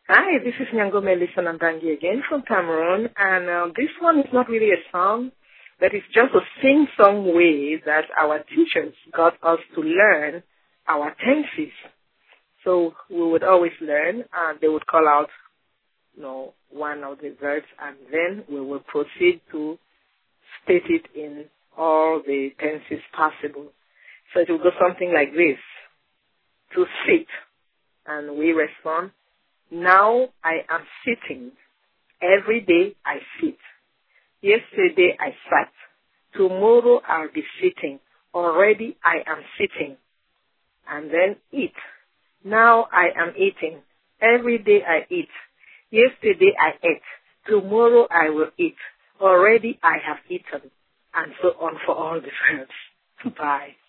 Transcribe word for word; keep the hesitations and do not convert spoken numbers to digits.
Hi, this is Nyangome Lisanandangi again from Cameroon, and uh, this one is not really a song, but it's just a sing-song way that our teachers got us to learn our tenses. So we would always learn, and they would call out, you know, one of the verbs, and then we will proceed to state it in all the tenses possible. So it will go something like this: to sit, and we respond, now I am sitting. Every day I sit. Yesterday I sat. Tomorrow I'll be sitting. Already I am sitting. And then eat. Now I am eating. Every day I eat. Yesterday I ate. Tomorrow I will eat. Already I have eaten. And so on for all the verbs. Bye.